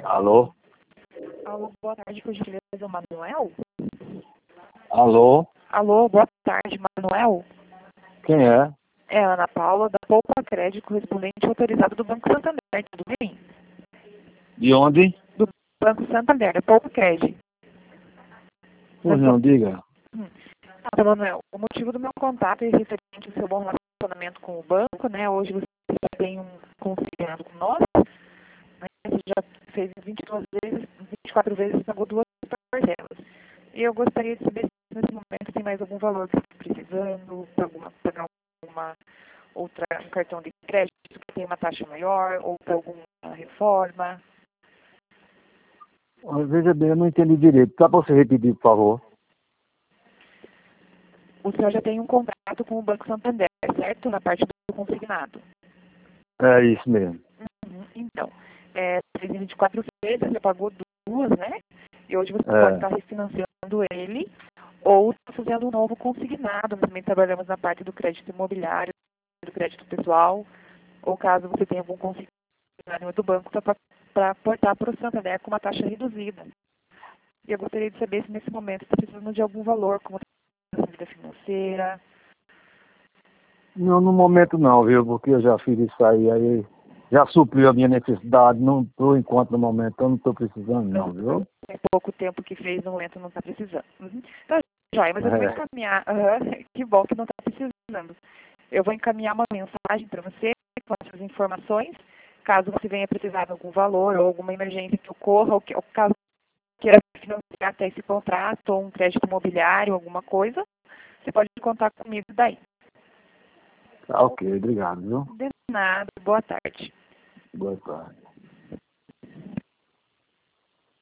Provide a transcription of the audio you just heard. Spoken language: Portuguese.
Alô? Alô, boa tarde, por gentileza, Manuel? Alô? Alô, boa tarde, Manuel? Quem é? É a Ana Paula, da Poupa Crédito, correspondente autorizado do Banco Santander, tudo bem? De onde? Do Banco Santander, da Poupa Crédito. Pois não, diga. Manuel, o motivo do meu contato é referente ao seu bom relacionamento com o banco, né? Hoje você tem um consignado com nós, né? Você já fez 22 vezes, 24 vezes, pagou duas parcelas. E eu gostaria de saber se nesse momento tem mais algum valor que você está precisando, para pagar alguma outra, um cartão de crédito que tem uma taxa maior, ou para alguma reforma. Veja bem, eu não entendi direito. Dá para você repetir, por favor? O senhor já tem um contrato com o Banco Santander, certo? Na parte do consignado. É isso mesmo. Então, fez em 24 vezes, você pagou duas, né? E hoje você pode estar refinanciando ele ou tá fazendo um novo consignado. Nós também trabalhamos na parte do crédito imobiliário, do crédito pessoal, ou caso você tenha algum consignado em outro banco para aportar para o Santander com uma taxa reduzida. E eu gostaria de saber se nesse momento está precisando de algum valor, como a vida financeira. Não, no momento não, viu? Porque eu já fiz isso aí já supriu a minha necessidade, não por enquanto no momento, eu não estou precisando não, viu? Tem pouco tempo que fez, no momento não está precisando. Então, joia, mas eu vou encaminhar, que bom que não está precisando. Eu vou encaminhar uma mensagem para você com essas informações, caso você venha precisar de algum valor ou alguma emergência que ocorra, ou caso queira financiar até esse contrato, ou um crédito imobiliário, alguma coisa, você pode contar comigo daí. Tá ok, obrigado, viu? De nada, boa tarde. Boa tarde.